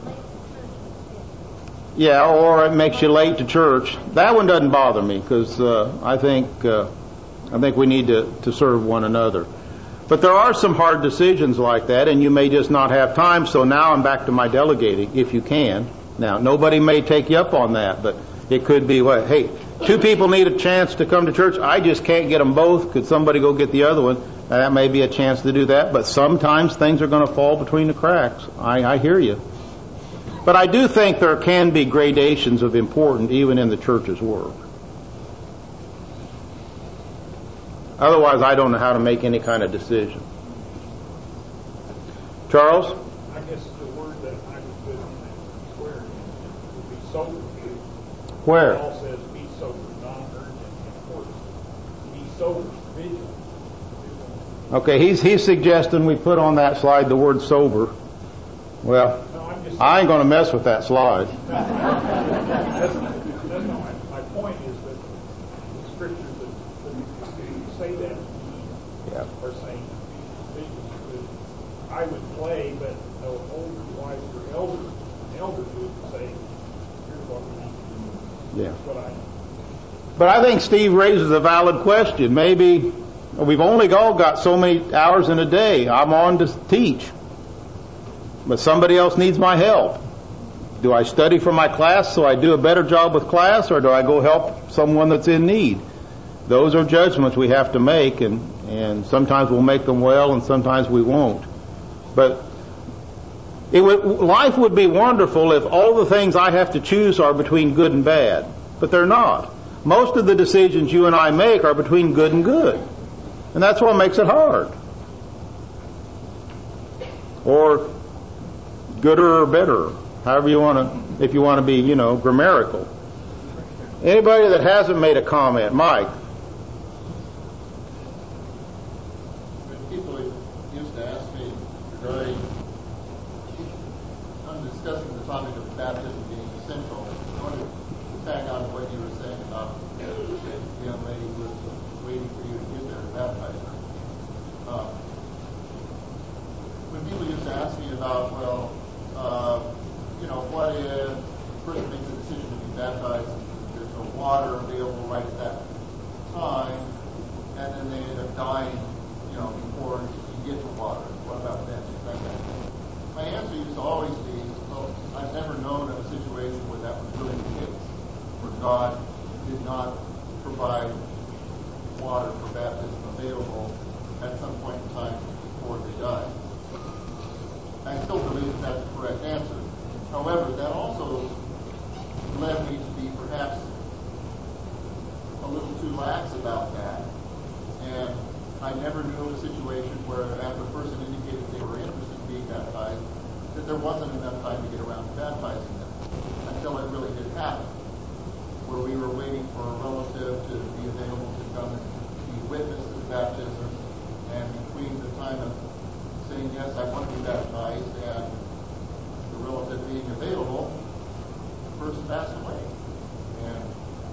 Yeah, or it makes you late to church. That one doesn't bother me because I think we need to serve one another. But there are some hard decisions like that, and you may just not have time. So now I'm back to my delegating, if you can. Now, nobody may take you up on that, but it could be, hey, two people need a chance to come to church. I just can't get them both. Could somebody go get the other one? Now, that may be a chance to do that, but sometimes things are going to fall between the cracks. I hear you. But I do think there can be gradations of importance even in the church's work. Otherwise, I don't know how to make any kind of decision. Charles? I guess the word that I would put on that square would be sober. Where? Paul says be sober, non-urgent, important. Be sober, vigilant. Okay, he's suggesting we put on that slide the word sober. Well, I ain't going to mess with that slide. That's not my point is that the scriptures that say that are saying vigilant. I would play, but no older, wiser, elders would say, here's what we need to do. Yeah. That's what I know. But I think Steve raises a valid question. Maybe we've only all got so many hours in a day. I'm on to teach. But somebody else needs my help. Do I study for my class so I do a better job with class, or do I go help someone that's in need? Those are judgments we have to make, and sometimes we'll make them well, and sometimes we won't. But life would be wonderful if all the things I have to choose are between good and bad. But they're not. Most of the decisions you and I make are between good and good. And that's what makes it hard. Or gooder or better, however you want to, if you want to be, grammatical. Anybody that hasn't made a comment? Mike? People used to ask me regarding, I'm discussing the topic of baptism being essential. I want to tag on to what you were saying about the young lady who was waiting for you to get there to baptize her. When people used to ask me about, what if a person makes a decision to be baptized, there's no water available right at that time, and then they end up dying, before you get to water. What about that? My answer used to always be, I've never known of a situation where that was really the case, where God did not provide water for baptism available at some point in time before they died. I still believe that that's the correct answer. However, that also led me to be perhaps a little too lax about that. And I never knew of a situation where after a person indicated they were interested in being baptized, that there wasn't enough time to get around to baptizing them until it really did happen, where we were waiting for a relative to be available to come and be witness to the baptism, and between the time of saying, yes, I want to be baptized, and the relative being available, the person passed away. And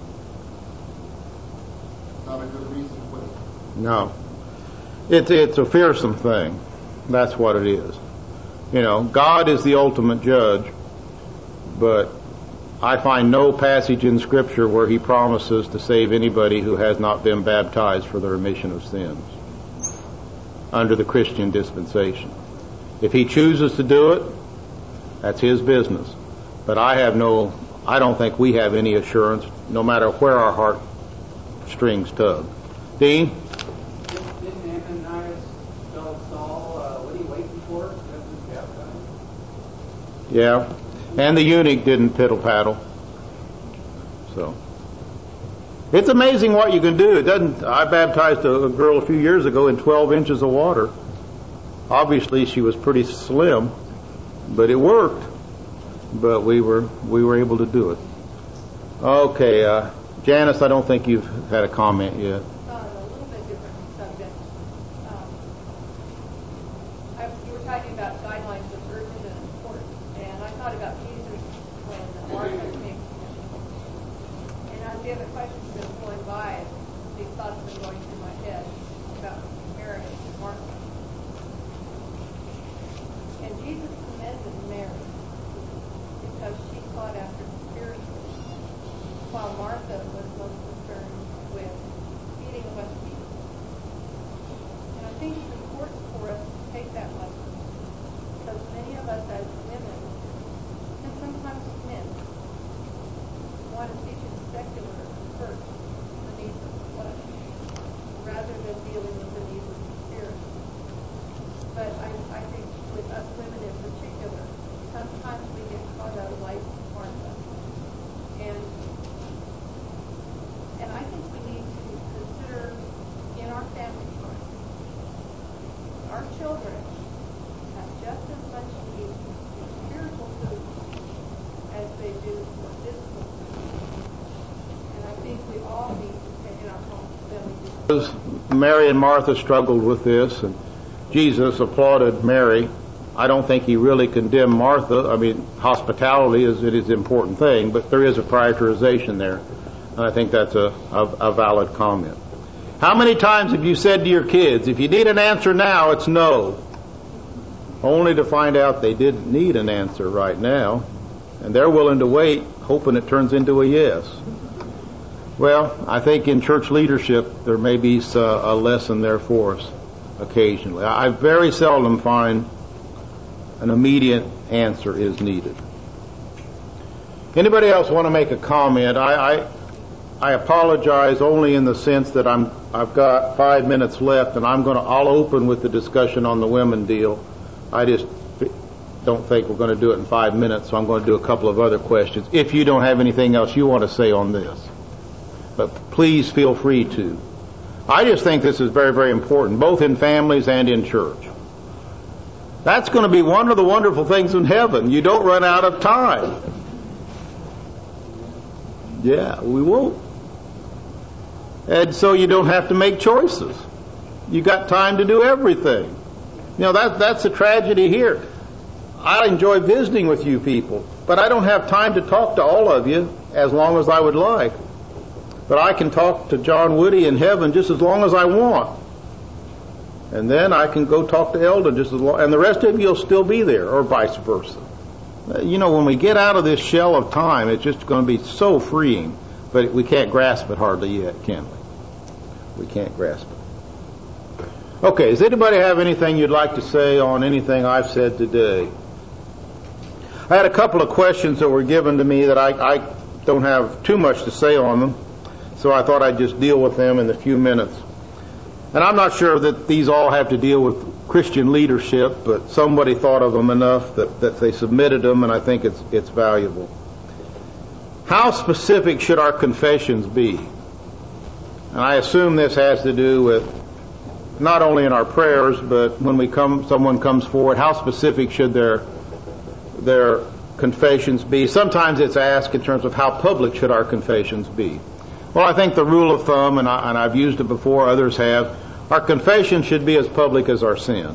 it's not a good reason to wait. No. It's a fearsome thing. That's what it is. God is the ultimate judge, but I find no passage in Scripture where He promises to save anybody who has not been baptized for the remission of sins under the Christian dispensation. If He chooses to do it, that's His business. But I don't think we have any assurance, no matter where our heart strings tug. Dean? Didn't Ananias tell Saul, what are you waiting for? Yeah. And the eunuch didn't piddle paddle. So it's amazing what you can do. I baptized a girl a few years ago in 12 inches of water. Obviously, she was pretty slim, but it worked. But we were able to do it. Okay, Janice, I don't think you've had a comment yet. A little bit different subject. You were talking about guidelines of urgent and important, and I thought about Jesus when Martha came to him. And as the other questions have been going by, these thoughts have been going through my head about Mary and Martha. And Jesus commended Mary because she sought after the spiritual, while Martha was most concerned with feeding of us people. And I think it's important for us to take that lesson, because many of us as women, and sometimes men, want to teach in secular first the needs of the flesh, rather than dealing with the needs of the spirit. But I think with us women in particular, sometimes we get caught out of life Martha. And I think we need to consider in our family time, our children have just as much need for spiritual food as they do for physical food. And I think we all need to take in our homes. Mary and Martha struggled with this, and Jesus applauded Mary. I don't think he really condemned Martha. I mean, hospitality is an important thing, but there is a prioritization there. And I think that's a valid comment. How many times have you said to your kids, if you need an answer now, it's no, only to find out they didn't need an answer right now, and they're willing to wait, hoping it turns into a yes? Well, I think in church leadership, there may be a lesson there for us occasionally. I very seldom find an immediate answer is needed. Anybody else want to make a comment? I apologize only in the sense that I've got 5 minutes left, and I'll open with the discussion on the women deal. I just don't think we're going to do it in 5 minutes, so I'm going to do a couple of other questions. If you don't have anything else you want to say on this, but please feel free to. I just think this is very, very important, both in families and in church. That's going to be one of the wonderful things in heaven. You don't run out of time. Yeah, we won't. And so you don't have to make choices. You got time to do everything. You know, that's a tragedy here. I enjoy visiting with you people, but I don't have time to talk to all of you as long as I would like. But I can talk to John Woody in heaven just as long as I want. And then I can go talk to Eldon just as long, and the rest of you will still be there, or vice versa. You know, when we get out of this shell of time, it's just going to be so freeing, but we can't grasp it hardly yet, can we? We can't grasp it. Okay, does anybody have anything you'd like to say on anything I've said today? I had a couple of questions that were given to me that I don't have too much to say on them, so I thought I'd just deal with them in the few minutes. And I'm not sure that these all have to deal with Christian leadership, but somebody thought of them enough that they submitted them, and I think it's valuable. How specific should our confessions be? And I assume this has to do with not only in our prayers, but when someone comes forward, how specific should their confessions be? Sometimes it's asked in terms of how public should our confessions be. Well, I think the rule of thumb, and I've used it before, others have, our confession should be as public as our sin.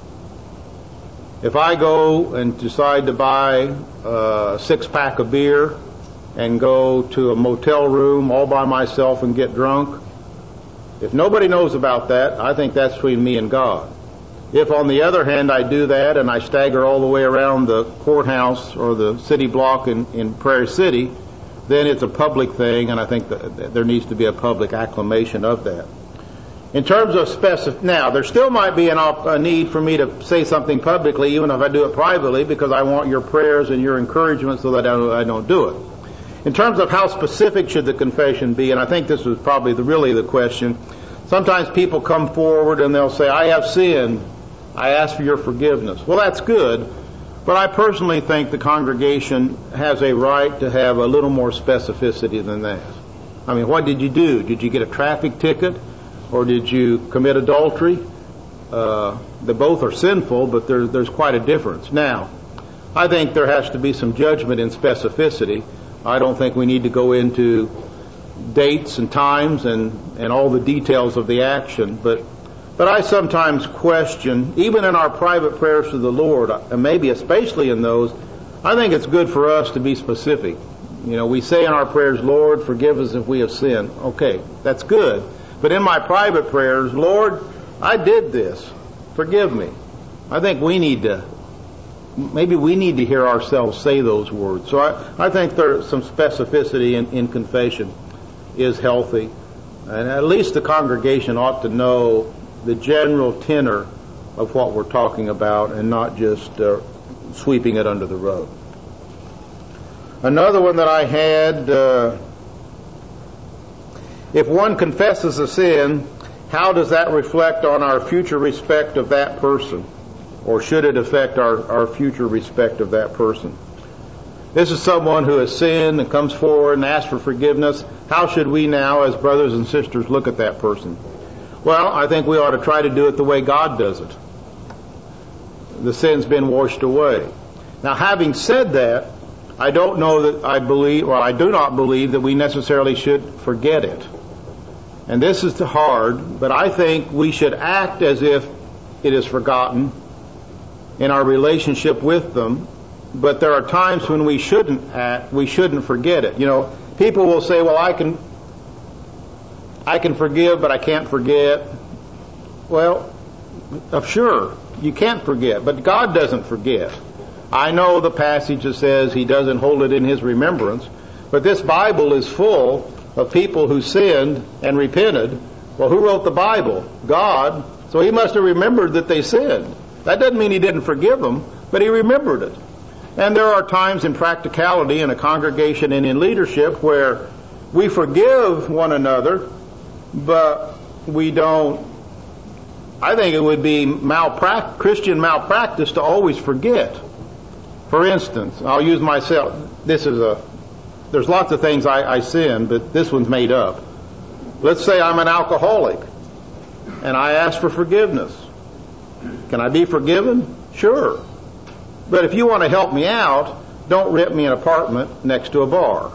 If I go and decide to buy a 6-pack of beer and go to a motel room all by myself and get drunk, if nobody knows about that, I think that's between me and God. If, on the other hand, I do that and I stagger all the way around the courthouse or the city block in Prairie City, then it's a public thing, and I think that there needs to be a public acclamation of that. In terms of now, there still might be a need for me to say something publicly, even if I do it privately, because I want your prayers and your encouragement so that I don't do it. In terms of how specific should the confession be, and I think this was probably really the question, sometimes people come forward and they'll say, I have sinned, I ask for your forgiveness. Well, that's good, But I personally think the congregation has a right to have a little more specificity than that. I mean, what did you do? Did you get a traffic ticket? Or did you commit adultery? They both are sinful, but there's quite a difference. Now, I think there has to be some judgment in specificity. I don't think we need to go into dates and times and all the details of the action, but I sometimes question, even in our private prayers to the Lord, and maybe especially in those, I think it's good for us to be specific. You know, we say in our prayers, Lord, forgive us if we have sinned. Okay, that's good. But in my private prayers, Lord, I did this. Forgive me. I think maybe we need to hear ourselves say those words. So I think there's some specificity in confession is healthy. And at least the congregation ought to know the general tenor of what we're talking about and not just sweeping it under the rug. Another one that I had, if one confesses a sin, how does that reflect on our future respect of that person? Or should it affect our future respect of that person? This is someone who has sinned and comes forward and asks for forgiveness. How should we now, as brothers and sisters, look at that person? Well, I think we ought to try to do it the way God does it. The sin's been washed away. Now, having said that, I do not believe that we necessarily should forget it. And this is hard, but I think we should act as if it is forgotten in our relationship with them. But there are times when we shouldn't act, we shouldn't forget it. You know, people will say, well, I can forgive, but I can't forget. Well, sure, you can't forget, but God doesn't forget. I know the passage that says He doesn't hold it in His remembrance, but this Bible is full of people who sinned and repented. Well, who wrote the Bible? God. So He must have remembered that they sinned. That doesn't mean He didn't forgive them, but He remembered it. And there are times in practicality in a congregation and in leadership where we forgive one another, but we don't. I think it would be Christian malpractice to always forget. For instance, I'll use myself. There's lots of things I sin, but this one's made up. Let's say I'm an alcoholic, and I ask for forgiveness. Can I be forgiven? Sure. But if you want to help me out, don't rent me an apartment next to a bar.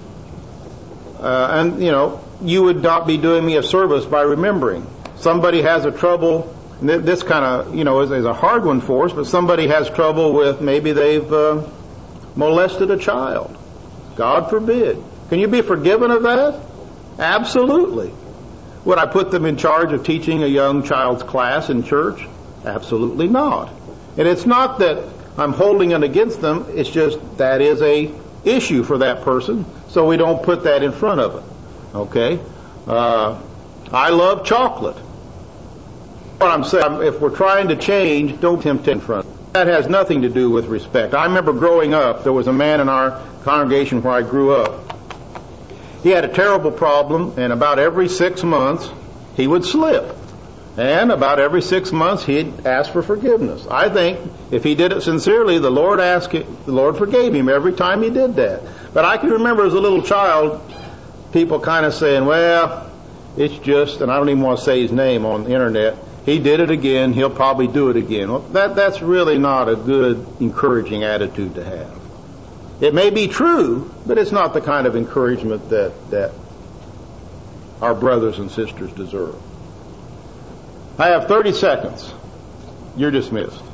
And, you know, you would not be doing me a service by remembering. Somebody has a trouble, this kind of, you know, is a hard one for us, but somebody has trouble with maybe they've molested a child. God forbid. Can you be forgiven of that? Absolutely. Would I put them in charge of teaching a young child's class in church? Absolutely not. And it's not that I'm holding it against them, it's just that is a issue for that person, so we don't put that in front of it. Okay? I love chocolate. What I'm saying, if we're trying to change, don't tempt it in front. That has nothing to do with respect. I remember growing up, there was a man in our congregation where I grew up. He had a terrible problem, and about every 6 months, he would slip. And about every 6 months, he'd ask for forgiveness. I think if he did it sincerely, the Lord forgave him every time he did that. But I can remember as a little child, people kind of saying, well, it's just, and I don't even want to say his name on the internet, he did it again, he'll probably do it again. Well, that's really not a good, encouraging attitude to have. It may be true, but it's not the kind of encouragement that our brothers and sisters deserve. I have 30 seconds. You're dismissed.